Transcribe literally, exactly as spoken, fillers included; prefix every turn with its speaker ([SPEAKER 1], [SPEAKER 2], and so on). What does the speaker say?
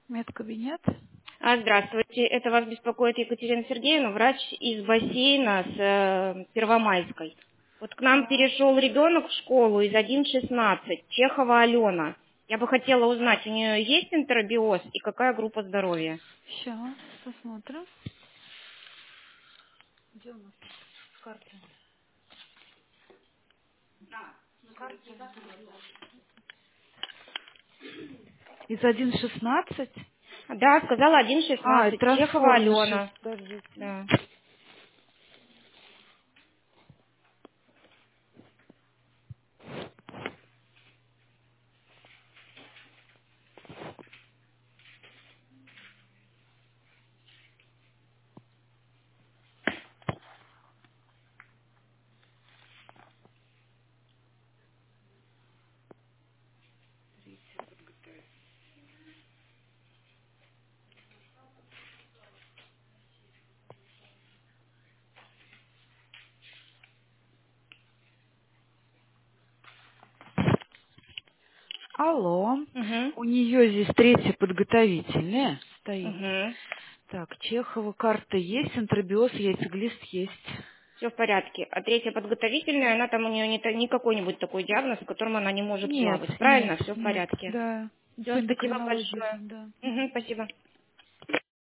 [SPEAKER 1] Медкабинет.
[SPEAKER 2] А, Здравствуйте, это вас беспокоит Екатерина Сергеевна, врач из бассейна с э, Первомайской. Вот к нам
[SPEAKER 1] Так,
[SPEAKER 2] перешел ребенок в школу из один шестнадцать, Чехова Алена. Я бы хотела узнать, у нее есть энтеробиоз и какая группа здоровья?
[SPEAKER 1] сейчас посмотрим. Где у нас карта? Из один шестнадцать?
[SPEAKER 2] Да, сказала один
[SPEAKER 1] А,
[SPEAKER 2] шестнадцать, Чехова
[SPEAKER 1] трансформишес.
[SPEAKER 2] Алена.
[SPEAKER 1] Подождите.
[SPEAKER 2] Да.
[SPEAKER 1] Алло.
[SPEAKER 2] Угу.
[SPEAKER 1] У нее здесь третья подготовительная стоит.
[SPEAKER 2] Угу.
[SPEAKER 1] Так, Чехова карта есть, энтеробиоз, яйцеглист есть.
[SPEAKER 2] Все в порядке. А третья подготовительная, она там у нее не, та- не какой-нибудь такой диагноз, с которым она не может
[SPEAKER 1] Нет,
[SPEAKER 2] плавать.
[SPEAKER 1] нет,
[SPEAKER 2] Правильно? Все в
[SPEAKER 1] нет,
[SPEAKER 2] порядке.
[SPEAKER 1] да. По
[SPEAKER 2] Все, спасибо
[SPEAKER 1] эндокринологии,
[SPEAKER 2] большое.
[SPEAKER 1] да.
[SPEAKER 2] Угу, спасибо.